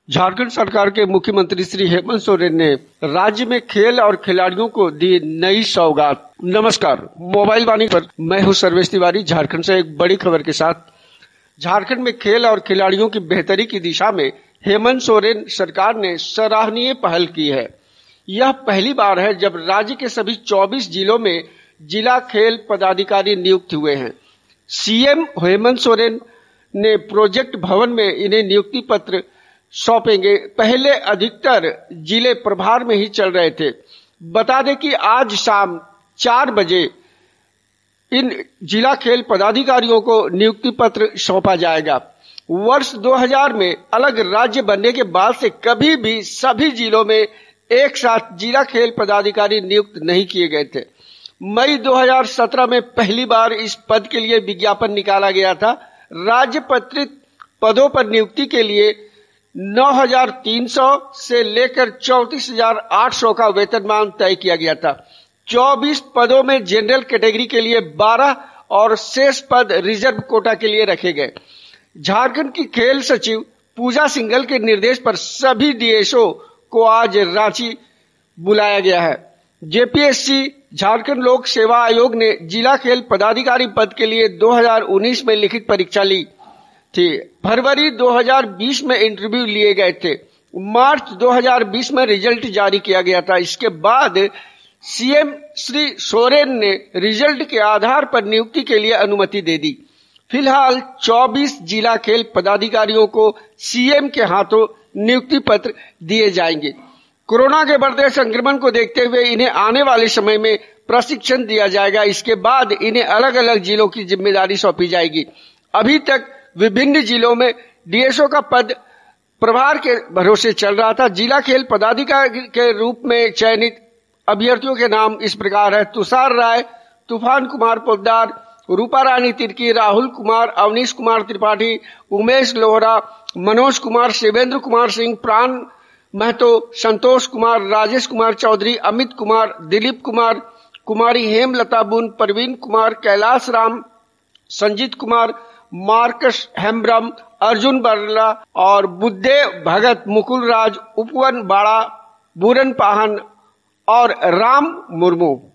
झारखंड सरकार के मुख्यमंत्री श्री हेमंत सोरेन ने राज्य में खेल और खिलाड़ियों को दी नई सौगात। नमस्कार, मोबाइल वाणी पर मैं हूं सर्वेश तिवारी। झारखंड से एक बड़ी खबर के साथ। झारखंड में खेल और खिलाड़ियों की बेहतरी की दिशा में हेमंत सोरेन सरकार ने सराहनीय पहल की है। यह पहली बार है जब राज्य के सभी 24 जिलों में जिला खेल पदाधिकारी नियुक्त हुए हैं। सीएम हेमंत सोरेन ने प्रोजेक्ट भवन में इन्हें नियुक्ति पत्र सौंपेंगे। पहले अधिकतर जिले प्रभार में ही चल रहे थे। बता दें कि आज शाम 4 बजे इन जिला खेल पदाधिकारियों को नियुक्ति पत्र सौंपा जाएगा। वर्ष 2000 में अलग राज्य बनने के बाद से कभी भी सभी जिलों में एक साथ जिला खेल पदाधिकारी नियुक्त नहीं किए गए थे। मई 2017 में पहली बार इस पद के लिए विज्ञापन निकाला गया था। राज्य पत्रित पदों पर नियुक्ति के लिए 9,300 से लेकर 34,800 का वेतनमान तय किया गया था। 24 पदों में जनरल कैटेगरी के लिए 12 और शेष पद रिजर्व कोटा के लिए रखे गए। झारखंड की खेल सचिव पूजा सिंघल के निर्देश पर सभी डीएसओ को आज रांची बुलाया गया है। जेपीएससी झारखंड लोक सेवा आयोग ने जिला खेल पदाधिकारी पद के लिए 2019 में लिखित परीक्षा ली थी। फरवरी 2020 में इंटरव्यू लिए गए थे। मार्च 2020 में रिजल्ट जारी किया गया था। इसके बाद सीएम श्री सोरेन ने रिजल्ट के आधार पर नियुक्ति के लिए अनुमति दे दी। फिलहाल 24 जिला खेल पदाधिकारियों को सीएम के हाथों नियुक्ति पत्र दिए जाएंगे। कोरोना के बढ़ते संक्रमण को देखते हुए इन्हें आने वाले समय में प्रशिक्षण दिया जाएगा। इसके बाद इन्हें अलग अलग जिलों की जिम्मेदारी सौंपी जाएगी। अभी तक विभिन्न जिलों में डीएसओ का पद प्रभार के भरोसे चल रहा था। जिला खेल पदाधिकारी के रूप में चयनित अभ्यर्थियों के नाम इस प्रकार है: तुषार राय, तूफान कुमार पोद्दार, रूपा रानी तिर्की, राहुल कुमार, अवनीश कुमार त्रिपाठी, उमेश लोहरा, मनोज कुमार, शिवेंद्र कुमार सिंह, प्राण महतो, संतोष कुमार, राजेश कुमार चौधरी, अमित कुमार, दिलीप कुमार, कुमारी हेमलता बुन, प्रवीण कुमार, कैलाश राम, संजीत कुमार, मार्कस हेम्ब्रम, अर्जुन बरला और बुद्धदेव भगत, मुकुल राज, उपवन बाड़ा, बुरन पाहन और राम मुर्मू।